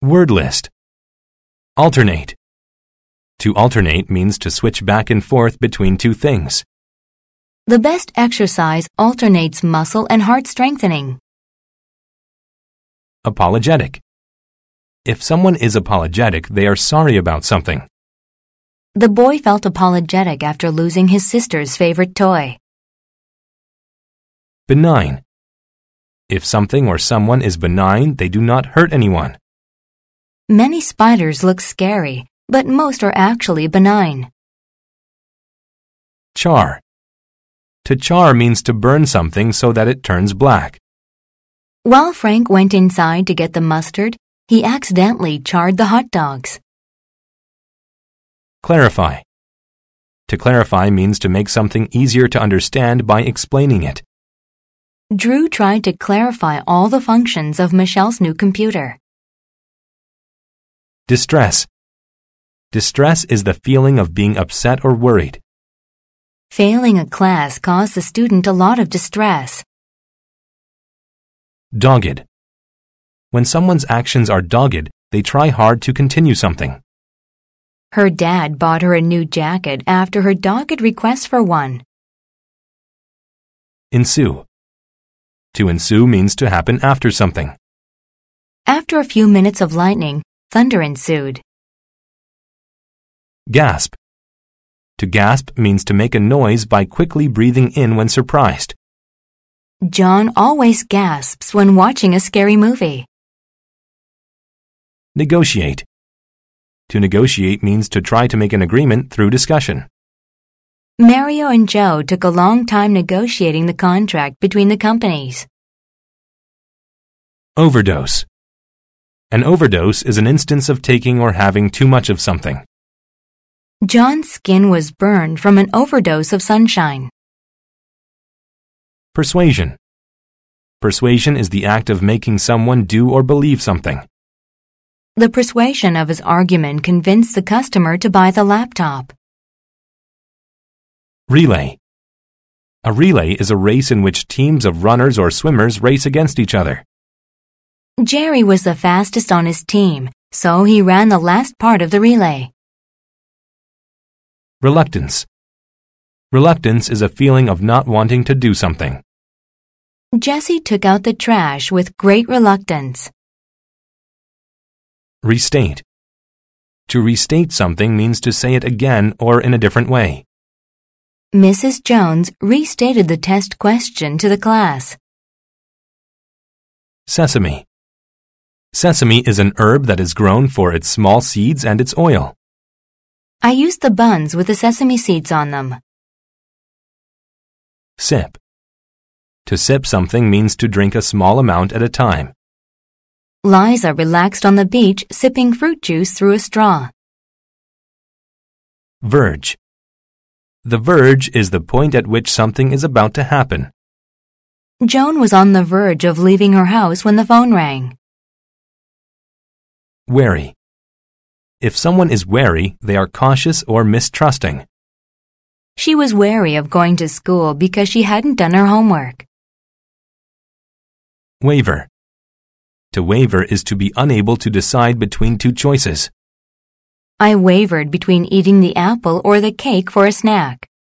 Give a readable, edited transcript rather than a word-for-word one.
Word list. Alternate. To alternate means to switch back and forth between two things. The best exercise alternates muscle and heart strengthening. Apologetic. If someone is apologetic, they are sorry about something. The boy felt apologetic after losing his sister's favorite toy. Benign. If something or someone is benign, they do not hurt anyone. Many spiders look scary, but most are actually benign. Char. To char means to burn something so that it turns black. While Frank went inside to get the mustard, he accidentally charred the hot dogs. Clarify. To clarify means to make something easier to understand by explaining it. Drew tried to clarify all the functions of Michelle's new computer. Distress. Distress is the feeling of being upset or worried. Failing a class caused the student a lot of distress. Dogged. When someone's actions are dogged, they try hard to continue something. Her dad bought her a new jacket after her dogged request for one. Ensue. To ensue means to happen after something. After a few minutes of lightning, thunder ensued. Gasp. To gasp means to make a noise by quickly breathing in when surprised. John always gasps when watching a scary movie. Negotiate. To negotiate means to try to make an agreement through discussion. Mario and Joe took a long time negotiating the contract between the companies. Overdose. An overdose is an instance of taking or having too much of something. John's skin was burned from an overdose of sunshine. Persuasion. Persuasion is the act of making someone do or believe something. The persuasion of his argument convinced the customer to buy the laptop. Relay. A relay is a race in which teams of runners or swimmers race against each other. Jerry was the fastest on his team, so he ran the last part of the relay. Reluctance. Reluctance is a feeling of not wanting to do something. Jesse took out the trash with great reluctance. Restate. To restate something means to say it again or in a different way. Mrs. Jones restated the test question to the class. Sesame. Sesame is an herb that is grown for its small seeds and its oil. I used the buns with the sesame seeds on them. Sip. To sip something means to drink a small amount at a time. Liza relaxed on the beach sipping fruit juice through a straw. Verge. The verge is the point at which something is about to happen. Joan was on the verge of leaving her house when the phone rang. Wary. If someone is wary, they are cautious or mistrusting. She was wary of going to school because she hadn't done her homework. Waver. To waver is to be unable to decide between two choices. I wavered between eating the apple or the cake for a snack.